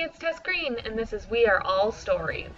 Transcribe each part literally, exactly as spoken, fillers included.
it's Tess Green, and this is We Are All Stories.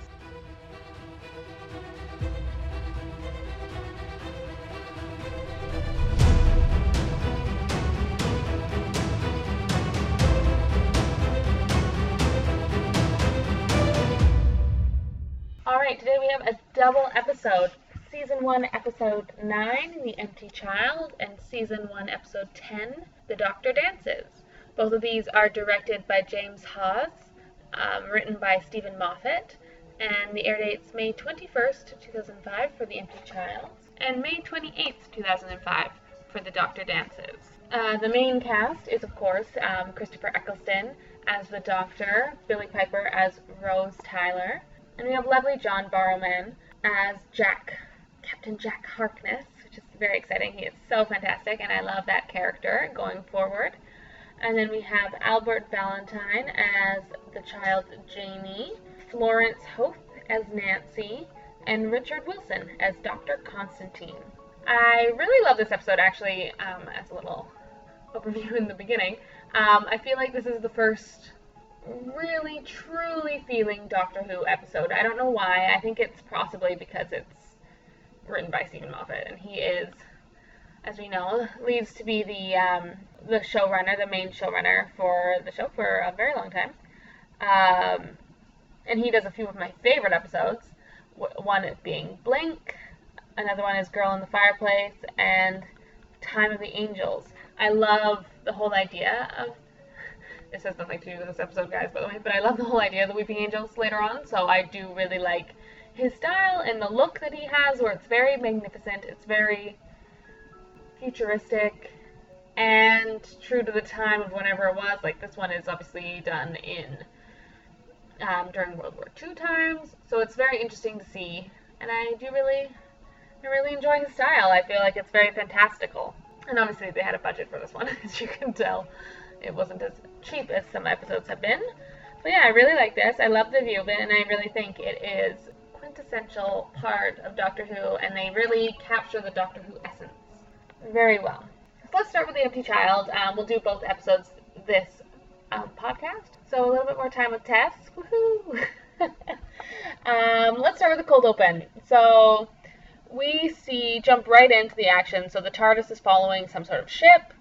Alright, today we have a double episode. Season one, Episode nine, The Empty Child, and Season one, Episode ten, The Doctor Dances. Both of these are directed by James Hawes, um, written by Stephen Moffat, and the air dates May twenty-first, two thousand five for The Empty Child, and May twenty-eighth, two thousand five for The Doctor Dances. Uh, the main cast is, of course, um, Christopher Eccleston as the Doctor, Billie Piper as Rose Tyler, and we have lovely John Barrowman as Jack, Captain Jack Harkness, which is very exciting. He is so fantastic, and I love that character going forward. And then we have Albert Valentine as the child Janie, Florence Hoth as Nancy, and Richard Wilson as Doctor Constantine. I really love this episode, actually, um, as a little overview in the beginning. Um, I feel like this is the first really, truly feeling Doctor Who episode. I don't know why. I think it's possibly because it's written by Stephen Moffat, and he is, as we know, leads to be the um, the showrunner, the main showrunner for the show for a very long time. Um, and he does a few of my favorite episodes. One is being Blink, another one is Girl in the Fireplace, and Time of the Angels. I love the whole idea of, this has nothing to do with this episode, guys, by the way, but I love the whole idea of the Weeping Angels later on, so I do really like his style and the look that he has, where it's very magnificent, it's very futuristic, and true to the time of whenever it was. Like, this one is obviously done in um, during World War Two times, so it's very interesting to see, and I do really, I really enjoy his style. I feel like it's very fantastical, and obviously they had a budget for this one, as you can tell. It wasn't as cheap as some episodes have been, but yeah, I really like this. I love the view of it, and I really think it is a quintessential part of Doctor Who, and they really capture the Doctor Who essence very well. So let's start with The Empty Child. Um, we'll do both episodes this um, podcast. So a little bit more time with Tess. Woohoo! um, let's start with the cold open. So we see, jump right into the action. So the TARDIS is following some sort of ship.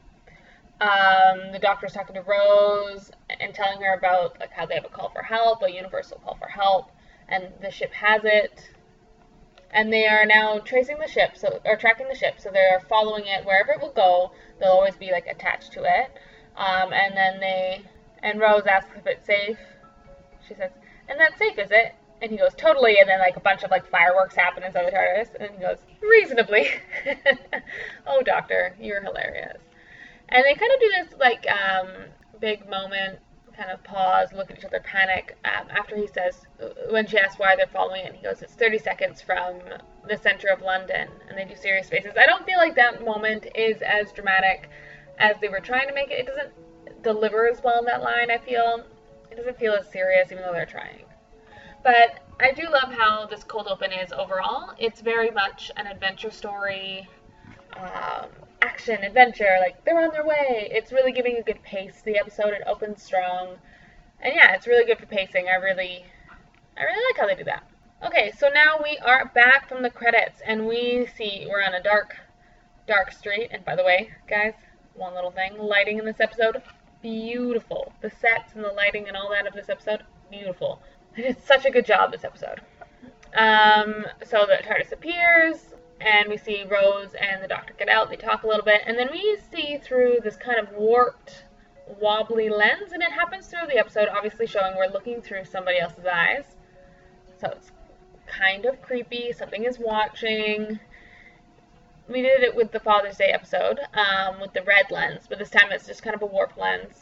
Um, the Doctor's talking to Rose and telling her about like how they have a call for help, a universal call for help, and the ship has it. And they are now tracing the ship, so or tracking the ship, so they're following it wherever it will go. They'll always be like attached to it. Um, and then they, and Rose asks if it's safe. She says, "And that's safe, is it?" And he goes, "Totally." And then like a bunch of like fireworks happen inside the TARDIS, and he goes, "Reasonably." Oh, Doctor, you're hilarious. And they kind of do this like um, big moment. Kind of pause, look at each other, panic, um, after he says, when she asks why they're following it, and he goes, "It's thirty seconds from the center of London," and they do serious faces. I don't feel like that moment is as dramatic as they were trying to make it. It doesn't deliver as well in that line, I feel. It doesn't feel as serious, even though they're trying. But I do love how this cold open is overall. It's very much an adventure story, um, action, adventure, like, they're on their way. It's really giving a good pace to the episode. It opens strong. And yeah, it's really good for pacing. I really, I really like how they do that. Okay, so now we are back from the credits, and we see, we're on a dark, dark street. And by the way, guys, one little thing, lighting in this episode, beautiful. The sets and the lighting and all that of this episode, beautiful. They did such a good job this episode. Um, so the TARDIS appears, and we see Rose and the Doctor get out. They talk a little bit, and then we see through this kind of warped, wobbly lens, and it happens through the episode, obviously showing we're looking through somebody else's eyes. So it's kind of creepy. Something is watching. We did it with the Father's Day episode, um, with the red lens, but this time it's just kind of a warped lens.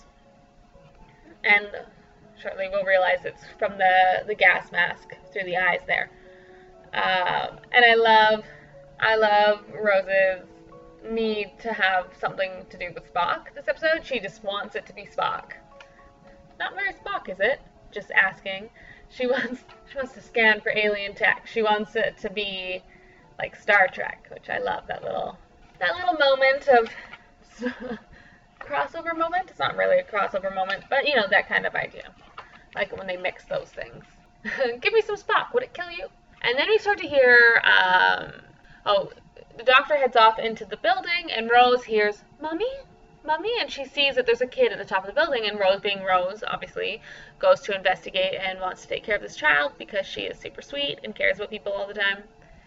And shortly we'll realize it's from the, the gas mask through the eyes there. Um, and I love... I love Rose's need to have something to do with Spock this episode. She just wants it to be Spock. Not very Spock, is it? Just asking. She wants she wants to scan for alien tech. She wants it to be like Star Trek, which I love. That little that little moment of crossover moment. It's not really a crossover moment, but you know, that kind of idea. like when they mix those things. Give me some Spock, would it kill you? And then we start to hear, um, oh, the doctor heads off into the building, and Rose hears, Mommy? Mommy? And she sees that there's a kid at the top of the building, and Rose, being Rose, obviously, goes to investigate and wants to take care of this child because she is super sweet and cares about people all the time.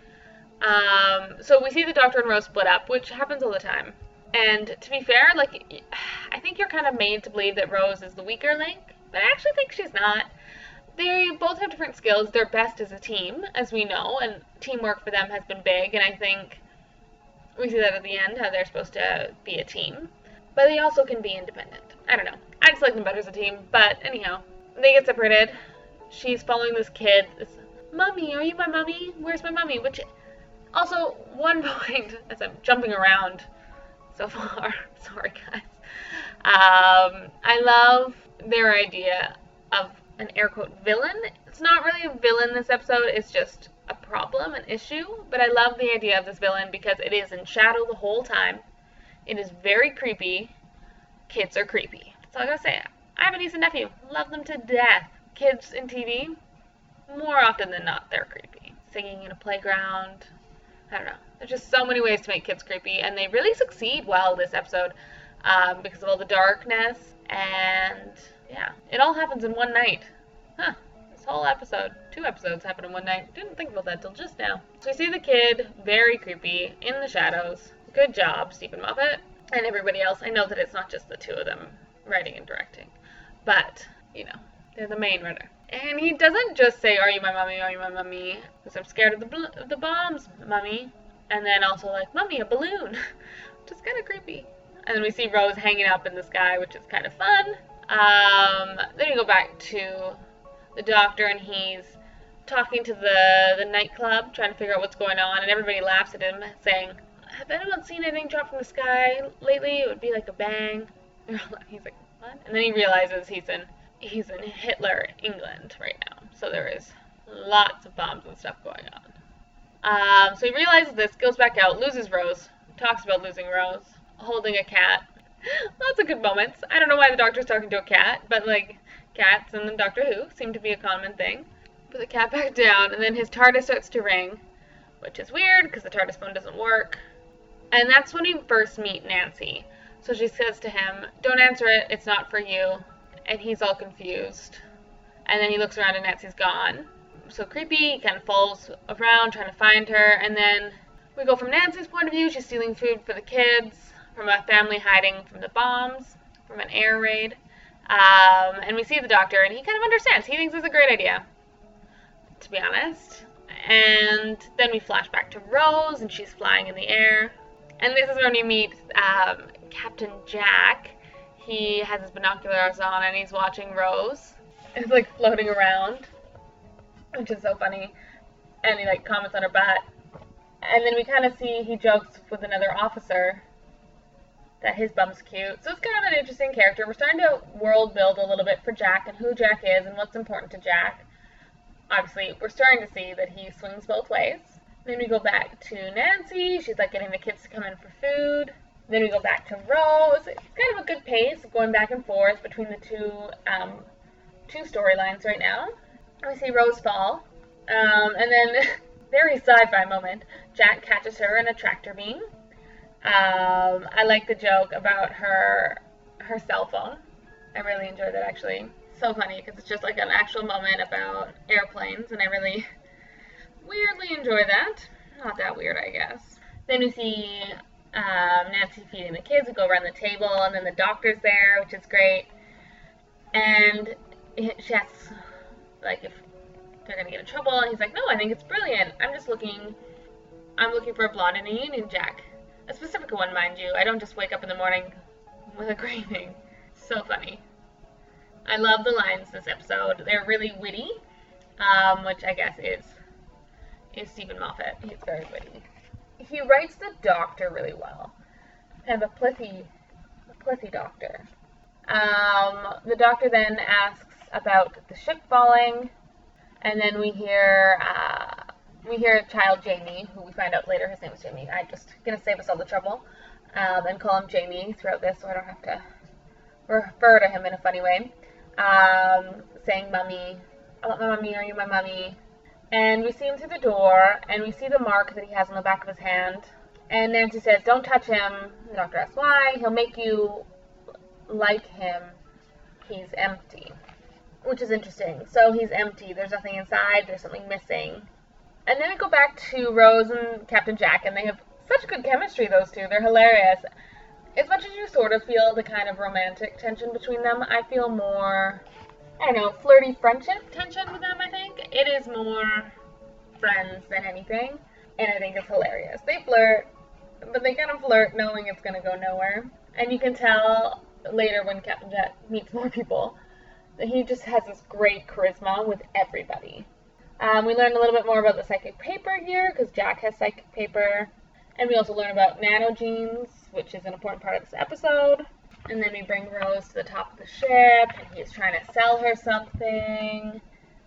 Um, so we see the doctor and Rose split up, which happens all the time. And to be fair, like, I think you're kind of made to believe that Rose is the weaker link, but I actually think she's not. They both have different skills. They're best as a team, as we know, and teamwork for them has been big, and I think we see that at the end, how they're supposed to be a team. But they also can be independent. I don't know. I just like them better as a team, but anyhow, they get separated. She's following this kid. This, Mommy, are you my mommy? Where's my mommy? Which, also, one point, as I'm jumping around so far, sorry guys, um, I love their idea of an air quote villain. It's not really a villain this episode, it's just a problem, an issue, but I love the idea of this villain because it is in shadow the whole time. It is very creepy. Kids are creepy. That's all I gotta say. I have a niece and nephew. Love them to death. Kids in T V, more often than not, they're creepy. Singing in a playground. I don't know. There's just so many ways to make kids creepy, and they really succeed well this episode um, because of all the darkness, and yeah, it all happens in one night. Huh. This whole episode, two episodes happen in one night. Didn't think about that till just now. So we see the kid, very creepy, in the shadows. Good job, Steven Moffat, and everybody else. I know that it's not just the two of them writing and directing, but, you know, they're the main writer. And he doesn't just say, are you my mommy, are you my mommy, because I'm scared of the, bl- of the bombs, mommy. And then also like, mommy, a balloon, which is kind of creepy. And then we see Rose hanging up in the sky, which is kind of fun. Um, then we go back to the doctor, and he's talking to the, the nightclub, trying to figure out what's going on, and everybody laughs at him, saying, have anyone seen anything drop from the sky lately? It would be like a bang. He's like, what? And then he realizes he's in he's in Hitler, England right now. So there is lots of bombs and stuff going on. Um, so he realizes this, goes back out, loses Rose, talks about losing Rose, holding a cat. Lots of good moments. I don't know why the doctor's talking to a cat, but like cats and Doctor Who seem to be a common thing. Put the cat back down, and then his TARDIS starts to ring, which is weird because the TARDIS phone doesn't work. And that's when we first meet Nancy. So she says to him, don't answer it, it's not for you. And he's all confused. And then he looks around and Nancy's gone. So creepy, he kind of follows around trying to find her. And then we go from Nancy's point of view, she's stealing food for the kids, from a family hiding from the bombs, from an air raid. Um, and we see the doctor, and he kind of understands. He thinks it's a great idea, to be honest. And then we flash back to Rose, and she's flying in the air. And this is when we meet um, Captain Jack. He has his binoculars on, and he's watching Rose. It's like floating around, which is so funny. And he like comments on her butt. And then we kind of see he jokes with another officer that his bum's cute. So it's kind of an interesting character. We're starting to world build a little bit for Jack and who Jack is and what's important to Jack. Obviously, we're starting to see that he swings both ways. Then we go back to Nancy. She's like getting the kids to come in for food. Then we go back to Rose. It's kind of a good pace going back and forth between the two um, two storylines right now. We see Rose fall. Um, and then, very sci-fi moment, Jack catches her in a tractor beam. Um, I like the joke about her her cell phone. I really enjoyed that, actually. So funny, because it's just like an actual moment about airplanes, and I really weirdly enjoy that. Not that weird, I guess. Then we see um, Nancy feeding the kids. We go around the table, and then the doctor's there, which is great. And she asks, like, if they're going to get in trouble, and he's like, no, I think it's brilliant. I'm just looking, I'm looking for a blonde in a Union Jack. A specific one, mind you. I don't just wake up in the morning with a craving. So funny. I love the lines this episode. They're really witty, um, which I guess is is Steven Moffat. He's very witty. He writes the doctor really well. Kind of a plithy, a plithy doctor. Um, the doctor then asks about the ship falling, and then we hear uh, we hear child Jamie, who we find out later his name is Jamie. I'm just gonna save us all the trouble um, and call him Jamie throughout this, so I don't have to refer to him in a funny way. Um, saying, "Mummy, I want my mummy, are you my mummy?" And we see him through the door, and we see the mark that he has on the back of his hand. And Nancy says, "Don't touch him." The doctor asks why. "He'll make you like him. He's empty." Which is interesting. So he's empty. There's nothing inside. There's something missing. And then we go back to Rose and Captain Jack, and they have such good chemistry, those two. They're hilarious. As much as you sort of feel the kind of romantic tension between them, I feel more, I don't know, flirty friendship tension with them, I think. It is more friends than anything, and I think it's hilarious. They flirt, but they kind of flirt knowing it's going to go nowhere. And you can tell later when Captain Jack meets more people that he just has this great charisma with everybody. Um, we learn a little bit more about the psychic paper here, because Jack has psychic paper. And we also learn about nanogenes, which is an important part of this episode. And then we bring Rose to the top of the ship, and he's trying to sell her something.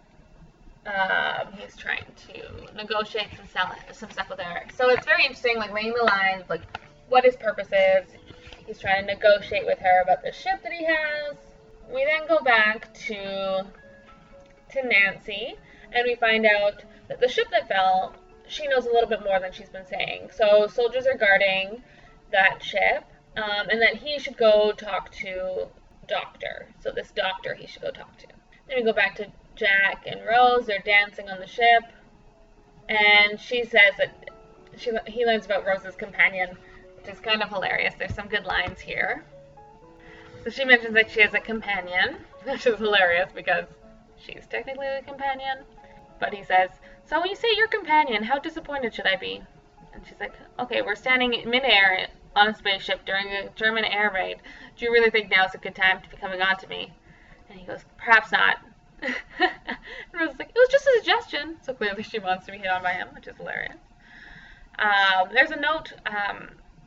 Um, he's trying to negotiate some, sell, some stuff with her. So it's very interesting, like, laying the lines, like, what his purpose is. He's trying to negotiate with her about the ship that he has. We then go back to, to Nancy, and we find out that the ship that fell, she knows a little bit more than she's been saying. So soldiers are guarding that ship, um, and that he should go talk to Doctor. So this doctor he should go talk to. Then we go back to Jack and Rose. They're dancing on the ship, and she says that she he learns about Rose's companion, which is kind of hilarious. There's some good lines here. So she mentions that she has a companion, which is hilarious because she's technically the companion. But he says, "So when you say your companion, how disappointed should I be?" And she's like, "Okay, we're standing in midair on a spaceship during a German air raid. Do you really think now's a good time to be coming on to me?" And he goes, "Perhaps not." And Rose is like, "It was just a suggestion." So clearly she wants to be hit on by him, which is hilarious. Um, there's a note, um,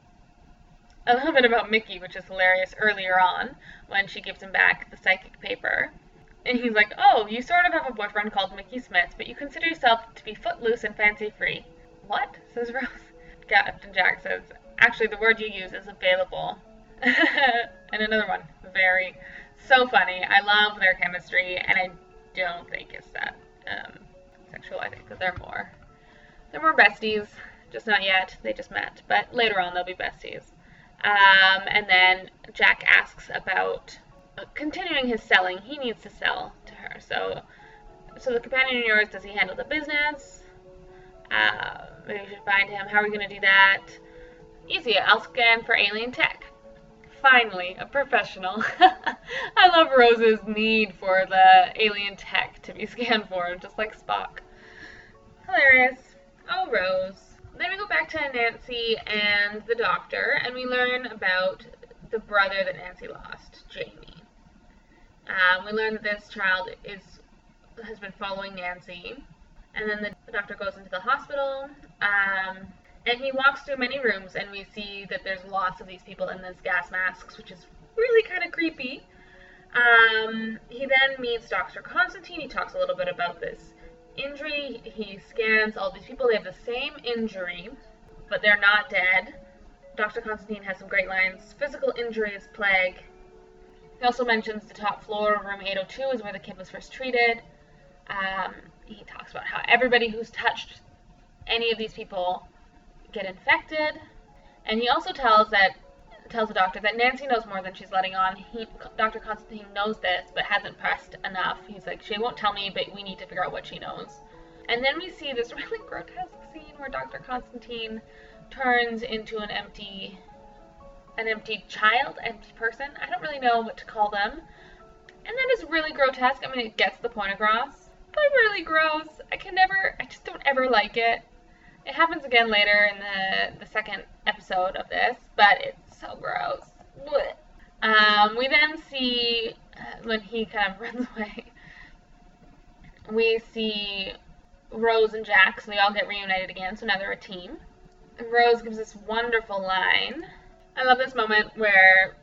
a little bit about Mickey, which is hilarious, earlier on, when she gives him back the psychic paper. And he's like, "Oh, you sort of have a boyfriend called Mickey Smith, but you consider yourself to be footloose and fancy-free." "What?" says Rose. Captain Jack says, "Actually, the word you use is available." And another one, very, so funny. I love their chemistry, and I don't think it's that um, sexual. I think that they're more, they're more besties, just not yet. They just met, but later on they'll be besties. Um, and then Jack asks about continuing his selling. He needs to sell to her. So, so the companion of yours, does he handle the business? Uh, maybe we should find him. How are we going to do that? Easy. I'll scan for alien tech. Finally, a professional. I love Rose's need for the alien tech to be scanned for, just like Spock. Hilarious. Oh, Rose. Then we go back to Nancy and the doctor, and we learn about the brother that Nancy lost, Jamie. Um, we learn that this child is has been following Nancy, and then the, the doctor goes into the hospital, um, and he walks through many rooms, and we see that there's lots of these people in these gas masks, which is really kind of creepy. Um, he then meets Doctor Constantine. He talks a little bit about this injury. He scans all these people. They have the same injury, but they're not dead. Doctor Constantine has some great lines. Physical injury is plague. He also mentions the top floor of room eight oh two is where the kid was first treated. Um, he talks about how everybody who's touched any of these people get infected. And he also tells that tells the doctor that Nancy knows more than she's letting on. He, Doctor Constantine knows this, but hasn't pressed enough. He's like, she won't tell me, but we need to figure out what she knows. And then we see this really grotesque scene where Doctor Constantine turns into an empty, an empty child, empty person. I don't really know what to call them. And that is really grotesque. I mean, it gets the point across, but really gross. I can never, I just don't ever like it. It happens again later in the, the second episode of this, but it's so gross. Um, we then see, uh, when he kind of runs away, we see Rose and Jack, so they all get reunited again, so now they're a team. And Rose gives this wonderful line. I love this moment where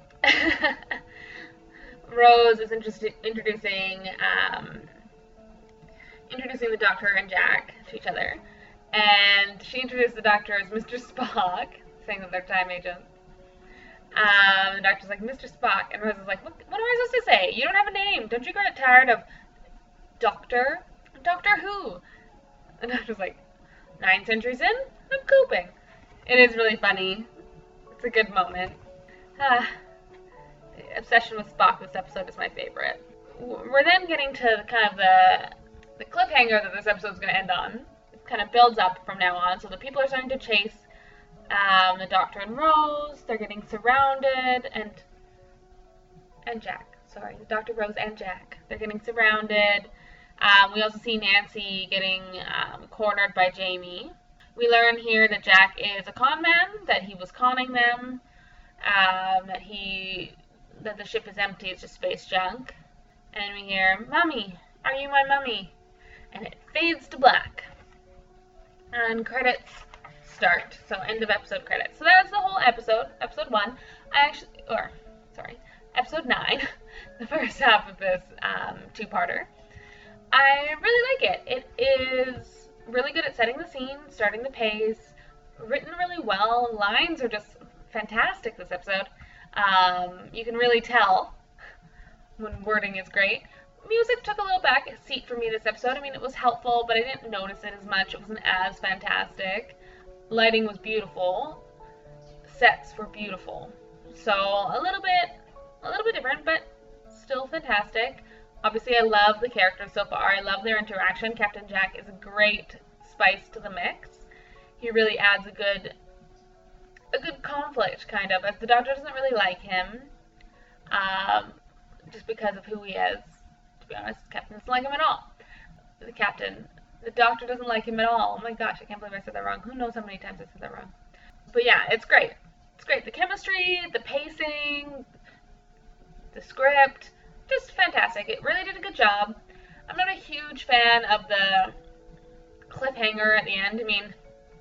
Rose is introdu- introducing um, introducing the Doctor and Jack to each other. And she introduced the Doctor as Mister Spock, saying that they're time agents. Um, the doctor's like, Mister Spock. And Rose is like, what, what am I supposed to say? You don't have a name. Don't you get tired of Doctor? Doctor who? The doctor's like, nine centuries in, I'm coping. It is really funny. It's a good moment. Ah, the obsession with Spock this episode is my favorite. We're then getting to kind of the, the cliffhanger that this episode's going to end on. It kind of builds up from now on. So the people are starting to chase um, the Doctor and Rose. They're getting surrounded. And, and Jack. Sorry, the Doctor, Rose, and Jack. They're getting surrounded. Um, we also see Nancy getting um, cornered by Jamie. We learn here that Jack is a con man, that he was conning them, um, that he that the ship is empty, it's just space junk. And we hear, Mummy, are you my mummy? And it fades to black. And credits start. So end of episode credits. So that's the whole episode, episode one. I actually, or, sorry, episode nine, the first half of this um, two-parter. I really like it. It is really good at setting the scene, starting the pace, written really well. Lines are just fantastic this episode. Um, you can really tell when wording is great. Music took a little back seat for me this episode. I mean, it was helpful, but I didn't notice it as much. It wasn't as fantastic. Lighting was beautiful. Sets were beautiful. So a little bit, a little bit different, but still fantastic. Obviously, I love the characters so far. I love their interaction. Captain Jack is a great spice to the mix. He really adds a good, a good conflict, kind of, as the Doctor doesn't really like him, um, just because of who he is. To be honest, the Captain doesn't like him at all. The Captain, the Doctor doesn't like him at all. Oh my gosh, I can't believe I said that wrong. Who knows how many times I said that wrong? But yeah, it's great. It's great. The chemistry, the pacing, the script. Just fantastic. It really did a good job. I'm not a huge fan of the cliffhanger at the end. I mean,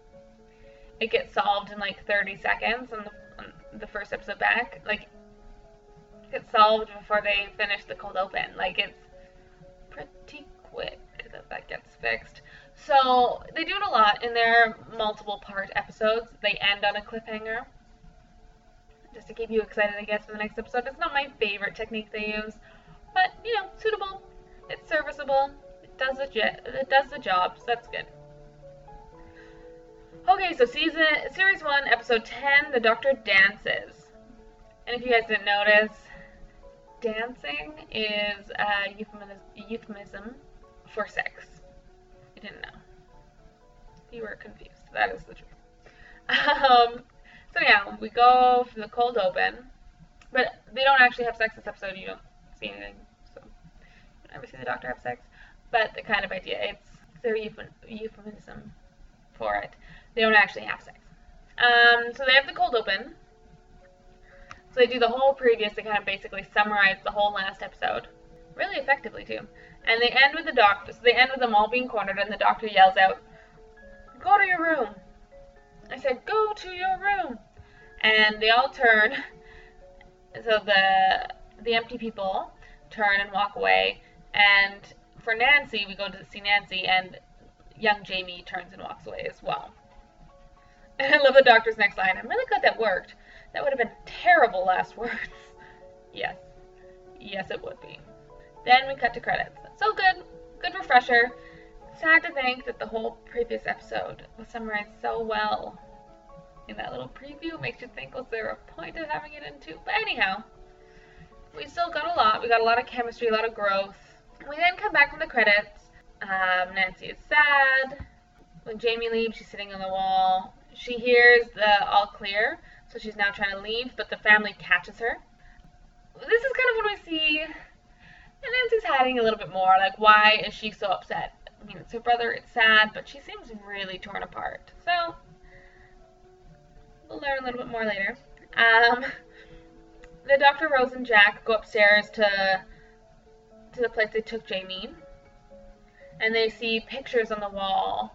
it gets solved in like thirty seconds on the, on the first episode back. Like, it gets solved before they finish the cold open. Like, it's pretty quick that that gets fixed. So, they do it a lot in their multiple part episodes. They end on a cliffhanger. Just to keep you excited, I guess, for the next episode. It's not my favorite technique they use. But, you know, suitable. It's serviceable. It does the, it does the job, so that's good. Okay, so season series one, episode ten, the Doctor dances. And if you guys didn't notice, dancing is a euphemism, euphemism for sex. You didn't know. You were confused. That is the truth. Um, so yeah, we go for the cold open. But they don't actually have sex this episode. You don't see anything, so you don't ever see the Doctor have sex. But the kind of idea, it's their euphemism for it. They don't actually have sex. Um, so they have the cold open. So they do the whole previous to kind of basically summarize the whole last episode. Really effectively, too. And they end with the Doctor. So they end with them all being cornered, and the Doctor yells out, "Go to your room." I said, "Go to your room." And they all turn. So the the empty people turn and walk away. And for Nancy, we go to see Nancy, and young Jamie turns and walks away as well. And I love the Doctor's next line. I'm really glad that worked. That would have been terrible last words. Yes. Yes, it would be. Then we cut to credits. So good. Good refresher. Sad to think that the whole previous episode was summarized so well in that little preview. It makes you think, was there a point of having it in two? But anyhow, we still got a lot. We got a lot of chemistry, a lot of growth. We then come back from the credits. Um, Nancy is sad. When Jamie leaves, she's sitting on the wall. She hears the all clear, so she's now trying to leave, but the family catches her. This is kind of when we see, and Nancy's hiding a little bit more, like, why is she so upset? I mean, it's her brother, it's sad, but she seems really torn apart. So, we'll learn a little bit more later. Um, the Doctor, Rose, and Jack go upstairs to, to the place they took Jamie, and they see pictures on the wall,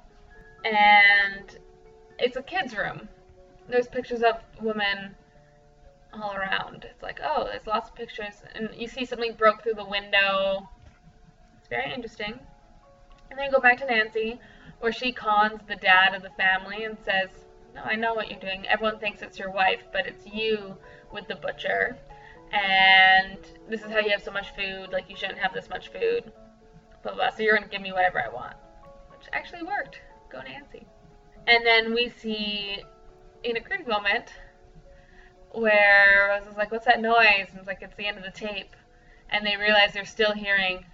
and it's a kid's room. There's pictures of women all around. It's like, oh, there's lots of pictures. And you see something broke through the window. It's very interesting. And then you go back to Nancy, where she cons the dad of the family and says, no, I know what you're doing. Everyone thinks it's your wife, but it's you with the butcher. And this is how you have so much food. Like, you shouldn't have this much food. Blah, blah, blah. So you're going to give me whatever I want. Which actually worked. Go Nancy. And then we see, in a creepy moment, where Rose is like, what's that noise? And it's like, it's the end of the tape. And they realize they're still hearing,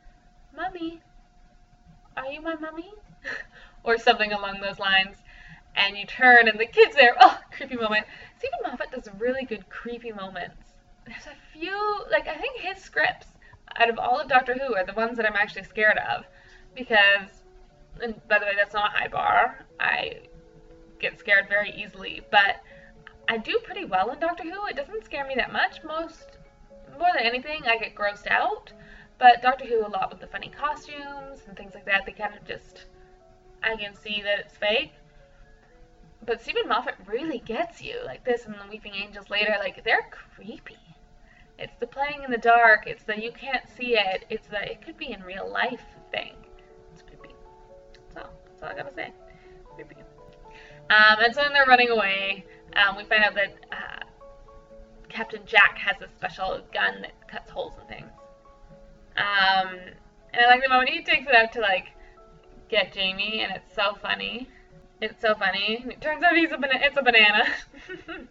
Mummy, are you my mummy? Or something along those lines. And you turn and the kid's there. Oh, creepy moment. Stephen Moffat does really good creepy moments. There's a few, like, I think his scripts, out of all of Doctor Who, are the ones that I'm actually scared of. Because, and by the way, that's not a high bar. I get scared very easily. But I do pretty well in Doctor Who. It doesn't scare me that much. Most, more than anything, I get grossed out. But Doctor Who, a lot with the funny costumes and things like that, they kind of just, I can see that it's fake. But Stephen Moffat really gets you. Like this and the Weeping Angels later, like, they're creepy. It's the playing in the dark. It's the you can't see it. It's the it could be in real life thing. It's creepy. So, that's all I gotta say. Creepy. Um, and so then they're running away. Um, we find out that uh, Captain Jack has a special gun that cuts holes in things. Um, and I like the moment he takes it out to, like, get Jamie, and it's so funny. It's so funny. It turns out he's a bana- it's a banana. And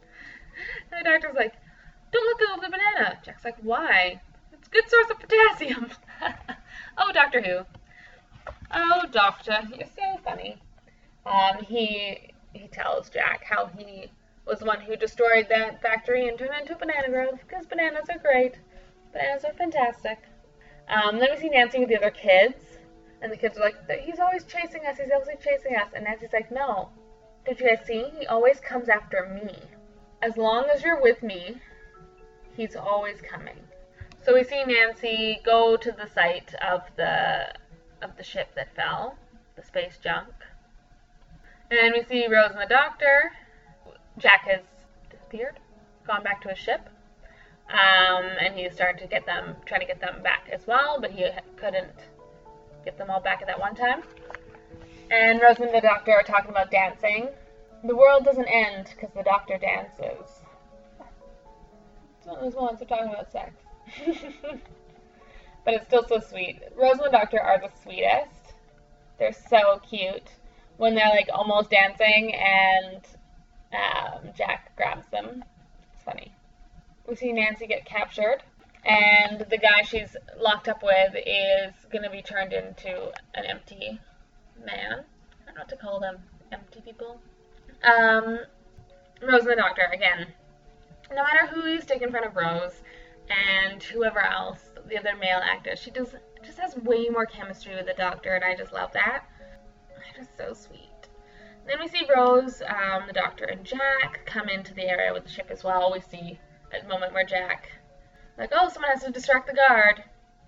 the doctor's like, don't let go of the banana. Jack's like, why? It's a good source of potassium. Oh, Doctor Who. Oh, Doctor, you're so funny. Um, he he tells Jack how he was the one who destroyed that factory and turned it into a banana grove, because bananas are great. Bananas are fantastic. Um, then we see Nancy with the other kids, and the kids are like, he's always chasing us, he's always chasing us. And Nancy's like, no, don't you guys see? He always comes after me. As long as you're with me, he's always coming. So we see Nancy go to the site of the of the ship that fell, the space junk. And then we see Rose and the Doctor. Jack has disappeared, gone back to his ship. Um, and he's starting to get them, trying to get them back as well, but he couldn't get them all back at that one time. And Rose and the Doctor are talking about dancing. The world doesn't end because the Doctor dances. It's one of those moments of talking about sex. But it's still so sweet. Rose and the Doctor are the sweetest. They're so cute. When they're like almost dancing and um, Jack grabs them. It's funny. We see Nancy get captured, and the guy she's locked up with is going to be turned into an empty man. I don't know what to call them. Empty people. Um, Rose and the Doctor, again. No matter who you stick in front of Rose and whoever else, the other male actor, she does, just has way more chemistry with the Doctor, and I just love that. It's just so sweet. Then we see Rose, um, the Doctor, and Jack come into the area with the ship as well. We see a moment where Jack, like, oh, someone has to distract the guard.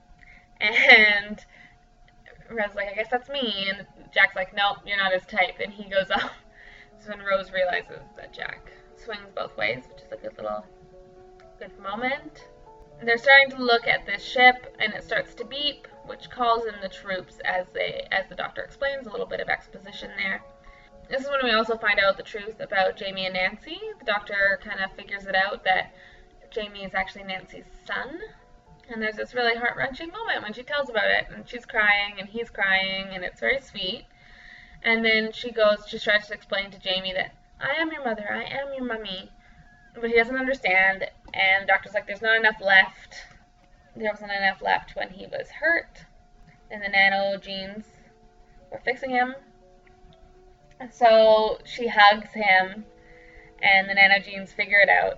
And Rose's like, I guess that's me. And Jack's like, nope, you're not his type. And he goes off. So then Rose realizes that Jack swings both ways, which is a good little, good moment. They're starting to look at this ship, and it starts to beep, which calls in the troops as they, as the Doctor explains, a little bit of exposition there. This is when we also find out the truth about Jamie and Nancy. The Doctor kind of figures it out that Jamie is actually Nancy's son. And there's this really heart-wrenching moment when she tells about it, and she's crying, and he's crying, and it's very sweet. And then she goes, she tries to explain to Jamie that, I am your mother, I am your mummy. But he doesn't understand, and the Doctor's like, there's not enough left. There wasn't enough left when he was hurt, and the nano genes were fixing him. And so she hugs him, and the nano genes figure it out.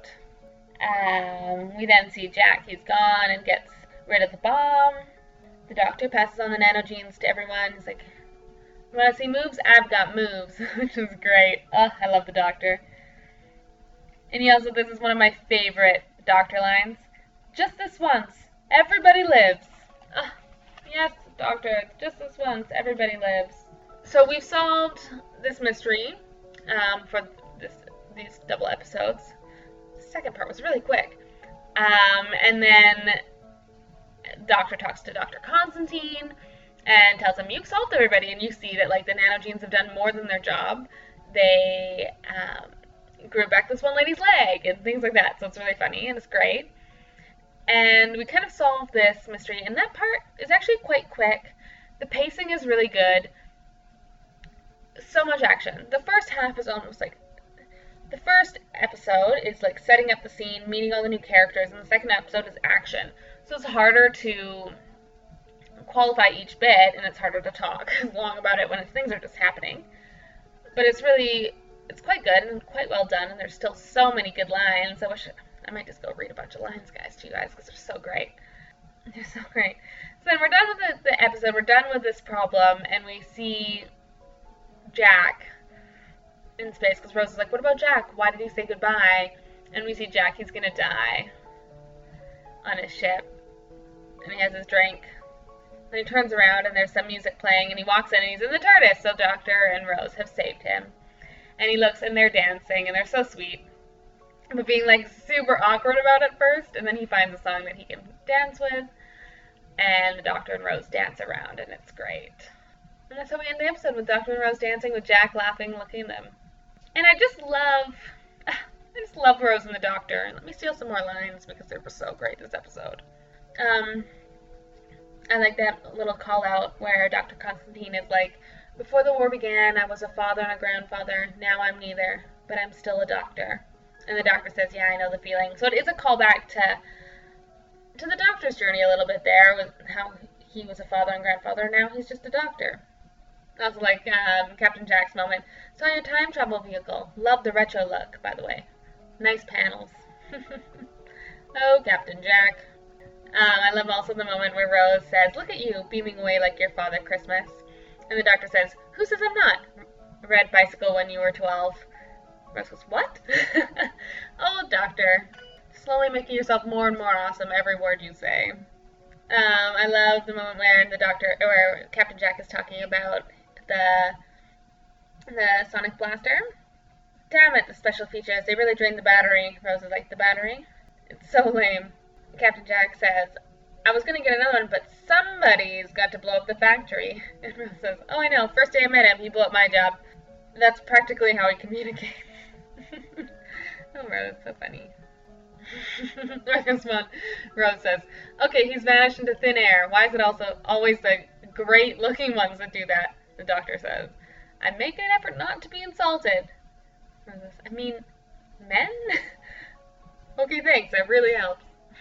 Um, we then see Jack, he's gone, and gets rid of the bomb. The Doctor passes on the nano genes to everyone. He's like, you want to see moves? I've got moves, which is great. Oh, I love the Doctor. And he also, this is one of my favorite Doctor lines. Just this once, everybody lives. Oh, yes, Doctor, just this once, everybody lives. So we've solved this mystery um, for this, these double episodes. The second part was really quick. Um, and then Doctor talks to Doctor Constantine and tells him, you've solved everybody, and you see that like the nanogenes have done more than their job. they um, grew back this one lady's leg and things like that. So it's really funny and it's great. And we kind of solve this mystery, and that part is actually quite quick. The pacing is really good. So much action. The first half is almost like, the first episode is like setting up the scene, meeting all the new characters, and the second episode is action. So it's harder to qualify each bit, and it's harder to talk long about it when things are just happening. But it's really, it's quite good and quite well done, and there's still so many good lines. I wish I might just go read a bunch of lines, guys, to you guys, because they're so great. They're so great. So then we're done with the, the episode. We're done with this problem, and we see Jack in space, because Rose is like, what about Jack? Why did he say goodbye? And we see Jack, he's gonna die on his ship, and he has his drink. Then he turns around, and there's some music playing, and he walks in, and he's in the TARDIS, so Doctor and Rose have saved him. And he looks, and they're dancing, and they're so sweet, but being like super awkward about it first, and then he finds a song that he can dance with, and the Doctor and Rose dance around, and it's great. And that's how we end the episode, with Doctor and Rose dancing, with Jack laughing, looking at them. And I just love, I just love Rose and the Doctor. And let me steal some more lines because they were so great this episode. Um, I like that little call out where Doctor Constantine is like, before the war began, I was a father and a grandfather. Now I'm neither, but I'm still a doctor. And the Doctor says, yeah, I know the feeling. So it is a callback to to the Doctor's journey a little bit there, with how he was a father and grandfather. Now he's just a doctor. Also like um, Captain Jack's moment. Saw your time travel vehicle. Love the retro look, by the way. Nice panels. Oh, Captain Jack. Um, I love also the moment where Rose says, look at you, beaming away like your Father Christmas. And the Doctor says, who says I'm not? Red bicycle when you were twelve. Rose goes, what? Oh, Doctor. Slowly making yourself more and more awesome every word you say. Um, I love the moment where the Doctor, or Captain Jack is talking about the the Sonic Blaster. Damn it, the special features. They really drain the battery. Rose is like, the battery? It's so lame. Captain Jack says, I was going to get another one, but somebody's got to blow up the factory. And Rose says, oh, I know. First day I met him, he blew up my job. That's practically how he communicates. Oh, Rose, so funny. This one, Rose says, okay, he's vanished into thin air. Why is it also always the great-looking ones that do that? The Doctor says, I make an effort not to be insulted. Rose says, I mean, men? Okay, thanks. That really helps.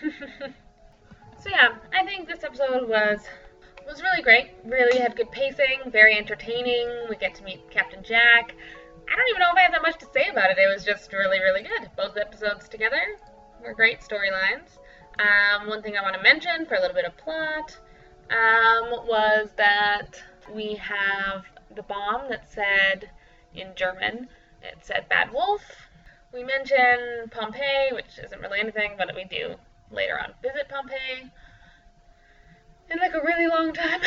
So yeah, I think this episode was was really great. Really had good pacing, very entertaining. We get to meet Captain Jack. I don't even know if I have that much to say about it. It was just really, really good. Both episodes together were great storylines. Um, one thing I want to mention for a little bit of plot um, was that we have the bomb that said, in German, it said Bad Wolf. We mention Pompeii, which isn't really anything, but we do later on visit Pompeii in like a really long time.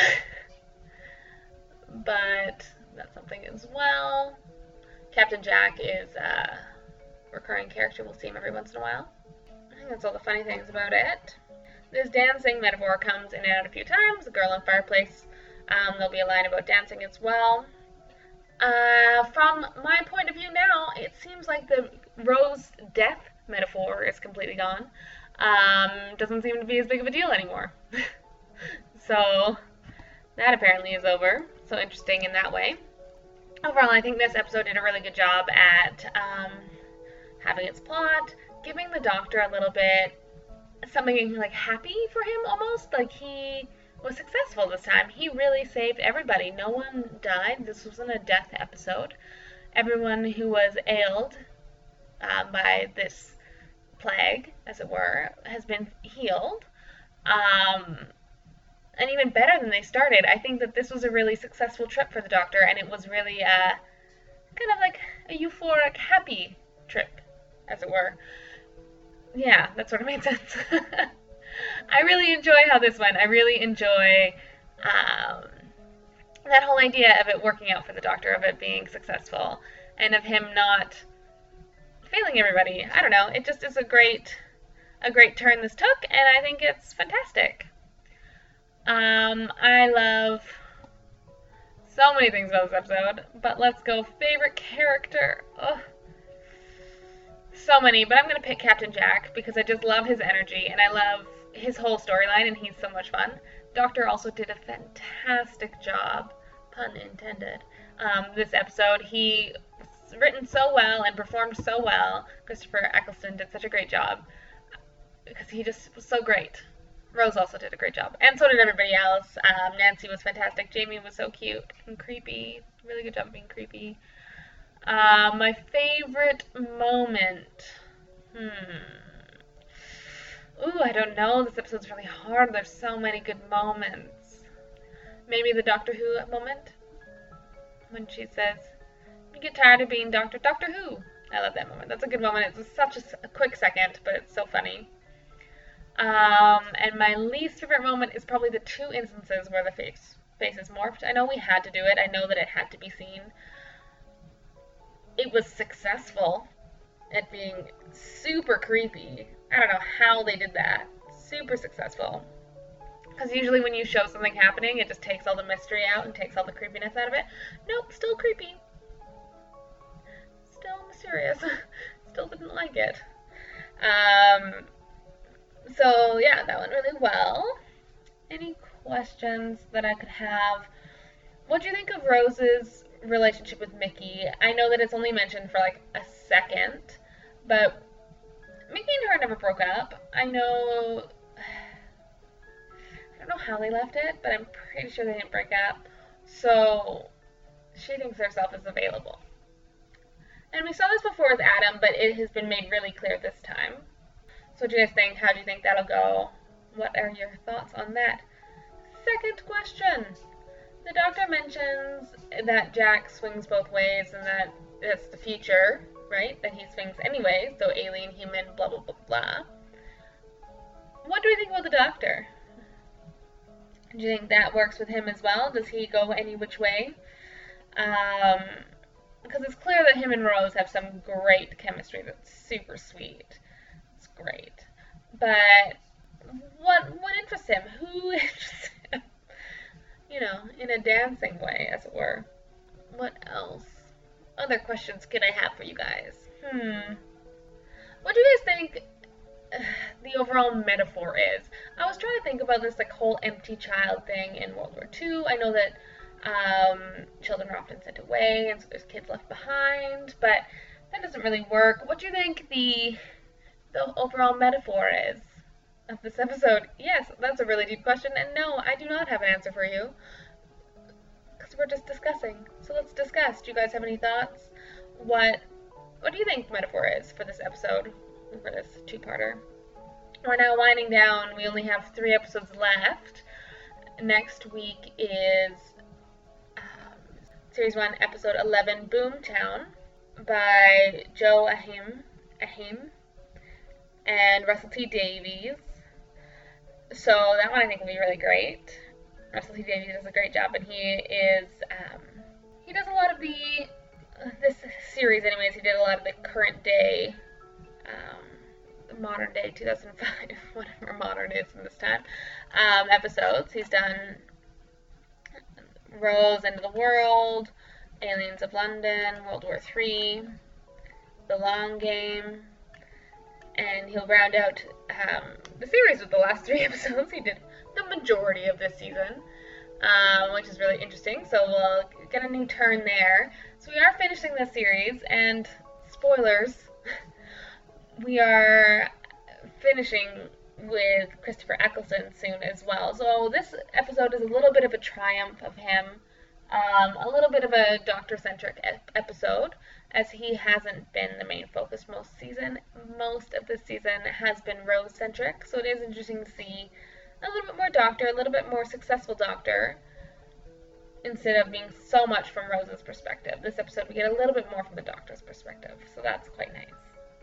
But that's something as well. Captain Jack is a recurring character. We'll see him every once in a while. I think that's all the funny things about it. This dancing metaphor comes in and out a few times. The girl in fireplace, um, there'll be a line about dancing as well. Uh, from my point of view now, it seems like the Rose death metaphor is completely gone. Um, doesn't seem to be as big of a deal anymore. So that apparently is over. So interesting in that way. Overall, I think this episode did a really good job at um, having its plot, giving the Doctor a little bit something like happy for him almost. Like he was successful this time. He really saved everybody. No one died. This wasn't a death episode. Everyone who was ailed um, by this plague, as it were, has been healed. Um, and even better than they started. I think that this was a really successful trip for the Doctor, and it was really a, kind of like a euphoric, happy trip, as it were. Yeah, that sort of made sense. I really enjoy how this went. I really enjoy um, that whole idea of it working out for the Doctor, of it being successful, and of him not failing everybody. I don't know. It just is a great, a great turn this took, and I think it's fantastic. Um, I love So many things about this episode, but let's go favorite character. Ugh. So many, but I'm going to pick Captain Jack because I just love his energy and I love his whole storyline and he's so much fun. Doctor also did a fantastic job, pun intended, um, this episode. He was written so well and performed so well. Christopher Eccleston did such a great job because he just was so great. Rose also did a great job, and so did everybody else. Um, Nancy was fantastic. Jamie was so cute and creepy. Really good job of being creepy. Uh, my favorite moment. Hmm. Ooh, I don't know. This episode's really hard. There's so many good moments. Maybe the Doctor Who moment? When she says, you get tired of being Doctor, Doctor Who. I love that moment. That's a good moment. It's such a, a quick second, but it's so funny. Um, and my least favorite moment is probably the two instances where the face, faces morphed. I know we had to do it. I know that it had to be seen. It was successful at being super creepy. I don't know how they did that. Super successful. Because usually when you show something happening, it just takes all the mystery out and takes all the creepiness out of it. Nope, still creepy. Still mysterious. Still didn't like it. Um... So, yeah, that went really well. Any questions that I could have? What do you think of Rose's relationship with Mickey? I know that it's only mentioned for, like, a second, but Mickey and her never broke up. I know... I don't know how they left it, but I'm pretty sure they didn't break up. So, she thinks herself is available. And we saw this before with Adam, but it has been made really clear this time. So what do you guys think? How do you think that'll go? What are your thoughts on that? Second question. The Doctor mentions that Jack swings both ways and that it's the future, right? That he swings anyway, so alien, human, blah, blah, blah, blah. What do you think about the Doctor? Do you think that works with him as well? Does he go any which way? Um, because it's clear that him and Rose have some great chemistry that's super sweet. Great. But what what interests him? Who interests him? You know, in a dancing way, as it were. What else? Other questions can I have for you guys? Hmm. What do you guys think uh, the overall metaphor is? I was trying to think about this like whole empty child thing in World War Two. I know that um, children are often sent away, and so there's kids left behind, but that doesn't really work. What do you think the the overall metaphor is of this episode? Yes, that's a really deep question, and no, I do not have an answer for you, because we're just discussing. So let's discuss. Do you guys have any thoughts? What What do you think the metaphor is for this episode, for this two-parter? We're now winding down. We only have three episodes left. Next week is um, Series one, Episode eleven, Boomtown, by Joe Ahim. Ahim. And Russell T Davies. So that one I think will be really great. Russell T Davies does a great job, and he is, um, he does a lot of the, uh, this series anyways, he did a lot of the current day, um, modern day, two thousand five, whatever modern is in this time, um, episodes. He's done Rose, End of the World, Aliens of London, World War Three, The Long Game, and he'll round out um, the series with the last three episodes. He did the majority of this season, um, which is really interesting. So we'll get a new turn there. So we are finishing this series, and spoilers, we are finishing with Christopher Eccleston soon as well. So this episode is a little bit of a triumph of him, um, a little bit of a Doctor-centric ep- episode, as he hasn't been the main focus most season. Most of this season has been Rose-centric, so it is interesting to see a little bit more Doctor, a little bit more successful Doctor, instead of being so much from Rose's perspective. This episode we get a little bit more from the Doctor's perspective, so that's quite nice.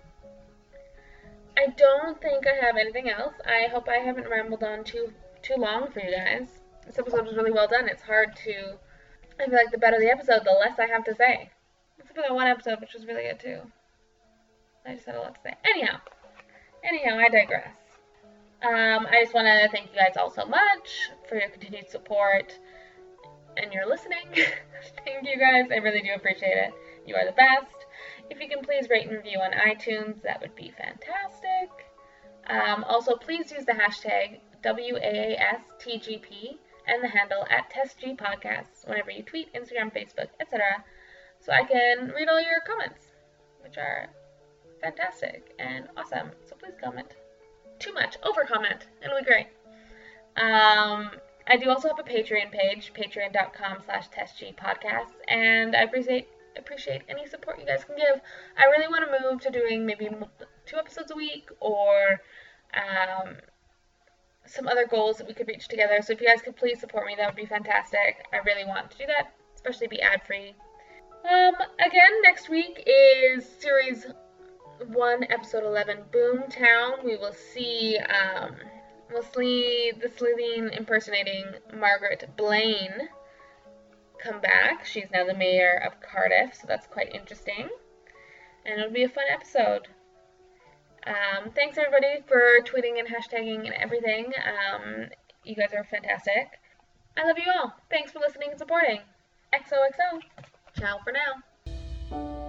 I don't think I have anything else. I hope I haven't rambled on too too long for you guys. This episode was really well done. It's hard to... I feel like the better the episode, the less I have to say. Except for that one episode, which was really good too. I just had a lot to say. Anyhow. Anyhow, I digress. Um, I just want to thank you guys all so much for your continued support. and you're listening, thank you guys. I really do appreciate it. You are the best. If you can please rate and review on iTunes, that would be fantastic. Um, also, please use the hashtag W A A S T G P and the handle at TestGPodcasts whenever you tweet, Instagram, Facebook, et cetera, so I can read all your comments, which are fantastic and awesome. So please comment. Too much. Over comment. It'll be great. Um, I do also have a Patreon page, patreon.com slash testgpodcasts, and I appreciate appreciate any support you guys can give. I really want to move to doing maybe two episodes a week, or um, some other goals that we could reach together. So if you guys could please support me, that would be fantastic. I really want to do that, especially be ad-free. Um, again, next week is series one, episode eleven, Boomtown. We will see, um, we'll see the Slitheen impersonating Margaret Blaine come back. She's now the mayor of Cardiff, so that's quite interesting. And it'll be a fun episode. Um, thanks everybody for tweeting and hashtagging and everything. Um, you guys are fantastic. I love you all. Thanks for listening and supporting. X O X O. Ciao for now.